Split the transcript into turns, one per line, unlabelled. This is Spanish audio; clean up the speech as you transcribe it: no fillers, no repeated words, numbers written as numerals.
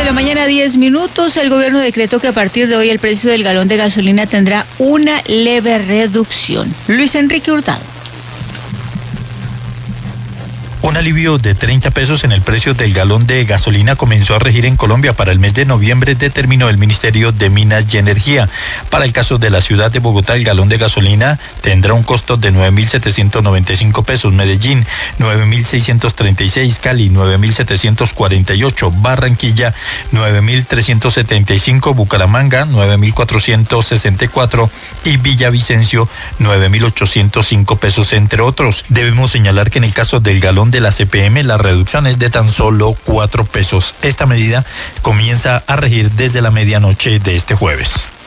mañana, 10 minutos. El gobierno decretó que a partir de hoy el precio del galón de gasolina tendrá una leve reducción. Luis Enrique Hurtado.
Un alivio de 30 pesos en el precio del galón de gasolina comenzó a regir en Colombia para el mes de noviembre, determinó el Ministerio de Minas y Energía. Para el caso de la ciudad de Bogotá, el galón de gasolina tendrá un costo de 9.795 pesos, Medellín 9.636, Cali 9.748, Barranquilla 9.375, Bucaramanga 9.464 y Villavicencio 9.805 pesos, entre otros. Debemos señalar que en el caso del galón de la CPM, la reducción es de tan solo 4 pesos. Esta medida comienza a regir desde la medianoche de este jueves.